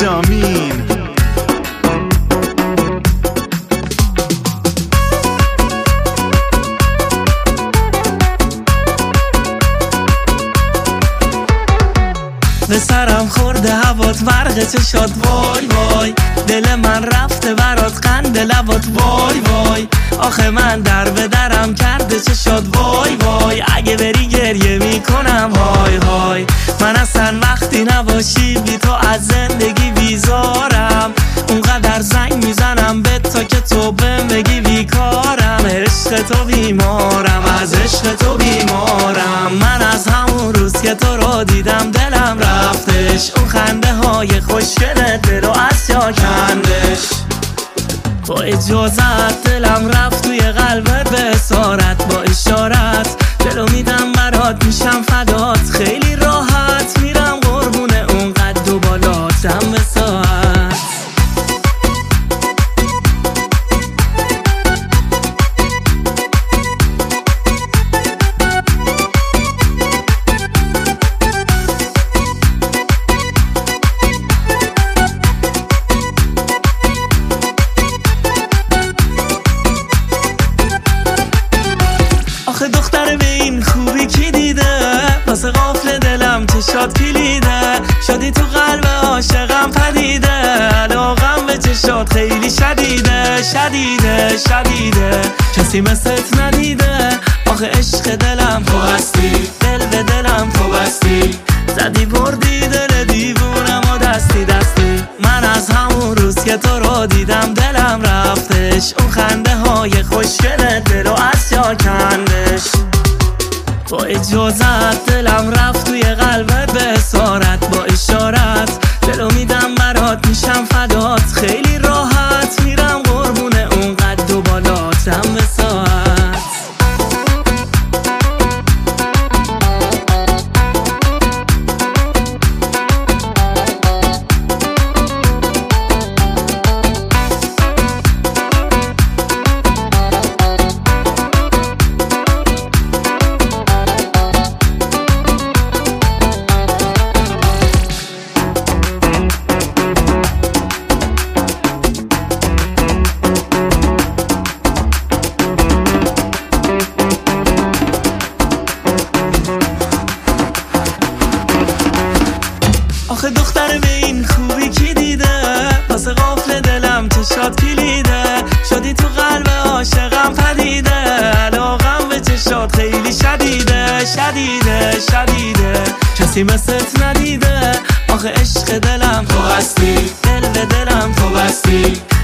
بنجامین. به سرم خورده هوات برق چشات وای وای، دل من رفته برات قند لبات وای وای. آخه من در به درم کرده چشات وای وای، اگه بری گریه میکنم های های. من اصلا وقتی نباشی بی تو از زندگی بیزارم، اونقدر زنگ میزنم به تا که تو بهم بگی بیکارم. عشق تو بیمارم، از عشق تو بیمارم. من از همون روز که تو رو دیدم دلم رفتش، اون خنده های خوشگلت دلو از جا کندش. با اجازت دلم رفت توی قلبت به اسارت، با اشارت دلو میدم برات میشم فدات. خیلی راحت میرم قربون اون قد و بالاتم به ساعت. آخه دختر به این خوبی کی دیده، واسه قفل دلم چشات کلیده. شدی تو قلب عاشقم پدیده، علاقم به چشات خیلی شدیده شدیده شدیده. کسی مثلت ندیده، آخه عشق دلم تو هستی، دل به دلم تو بستی. زدی بردی دل دیوونم و دستی دستی. من از همون روز که تو رو دیدم دلم رفتش، اون خنده های خوشگلت دلو از جا کندش. با اجازت دلم رفت توی قلبت به اسارت، با اشارت دلو میدم برات میشم فدات. خیلی راحت میرم قربون اون قد و بالاتم به ساعت. آخه دختر به این خوبی کی دیده، واسه قفل دلم چشات کلیده. شدی تو قلب عاشقم پدیده، علاقم به چشات خیلی شدیده شدیده شدیده. کسی مثلت ندیده، آخه عشق دلم تو هستی، دل به دلم تو بستی.